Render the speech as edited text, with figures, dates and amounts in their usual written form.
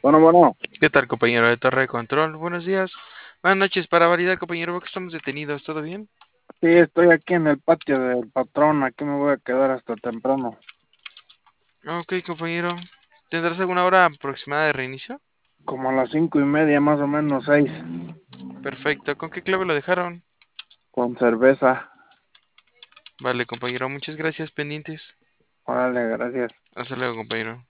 Bueno, ¿Qué tal, compañero de Torre de Control? Buenos días. Buenas noches. Para validar, compañero, veo que estamos detenidos. ¿Todo bien? sí, estoy aquí en el patio del patrón, aquí me voy a quedar hasta temprano, Ok, compañero. ¿Tendrás alguna hora aproximada de reinicio? como a las 5:30, más o menos 6, Perfecto. ¿Con qué clave lo dejaron? con cerveza. Vale, compañero. Muchas gracias, pendientes. Órale, gracias. Hasta luego, compañero.